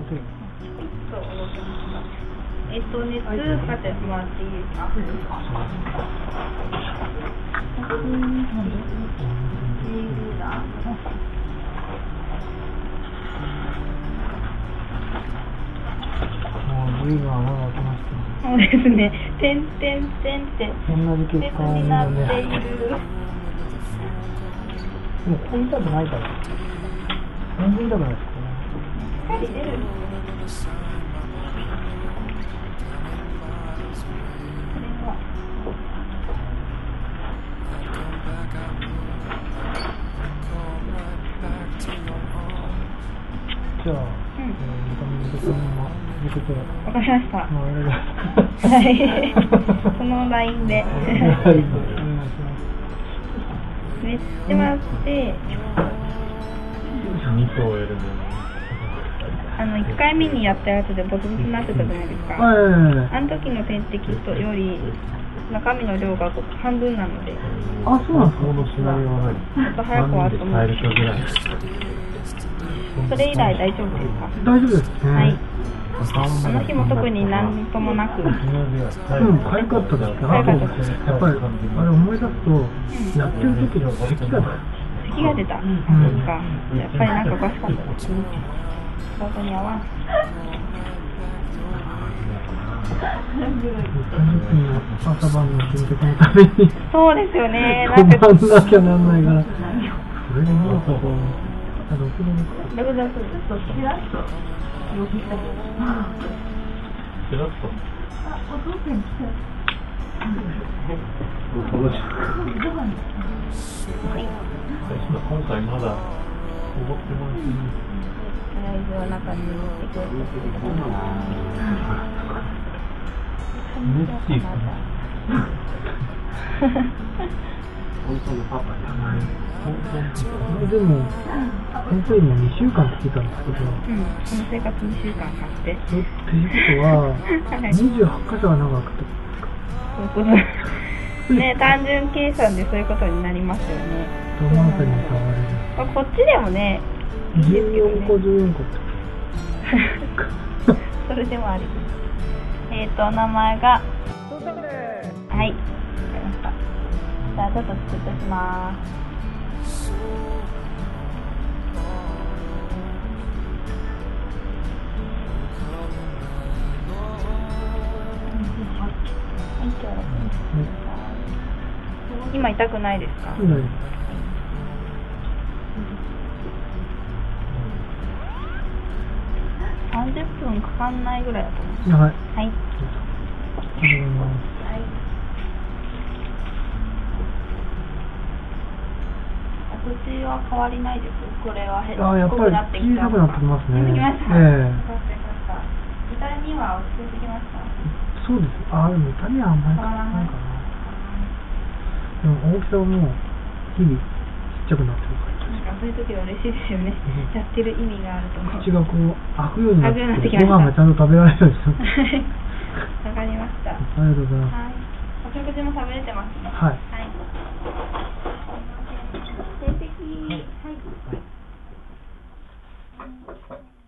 そう、動きました。熱測ってもらっていいですか？ 部位がまだ開きました。 そうですね。てんてんてんって。 同じ結果になっている。もうここ痛くないから。全然痛くないですかね。 光出る。 じゃあ、 わかりました。はい。このラインで。めっちゃ回って。1回目にやったやつでボツボツになってたじゃないですか。あの時の点滴とより中身の量が半分なので。 あ、そうなんですか。 ちょっと早く終わると思う。それ以来大丈夫ですか？ 大丈夫です。 はい。あの日も特に何ともなく。 早かったですね。やっぱりあれ思い出すと、やってる時の咳が出た。やっぱりなんかおかしかったですね。体に合わん。 朝晩の新曲のために。 そうですよね。 なんか頑張んなきゃなんないから。それでもうここ。 6度ちらっと今回まだ思ってますね。 ライブは中に持ってくる。 メッシーかな。本当のパパじゃない。でも先生に2週間って聞いたんですけど、 この生活2週間経ってっていうことは28箇所は長くてそういうことね、単純計算でそういうことになりますよね。 どのあたりに触れる？ こっちでもね、 14個14個ってそれでもあり。お名前がはい、わかりました。じゃあちょっとスクッとします。今痛くないですか？ ない。 30分かかんないぐらいだと思います。 はい。 はい。口は変わりないです。これはやっぱり小さくなってきますね。 出てきました。痛みは落ち着いてきました。 そうです。でも痛みはあんまり変わらないかな。でも大きさはもう日々ちっちゃくなってる感じ。 そういう時は嬉しいですよね。やってる意味があると思う。 口がこう開くようになって、 きました。 ご飯がちゃんと食べられるようになって。 わかりました。 ありがとうございます。 はい。お食事も食べれてますね。 はい。 はい。成績、はい。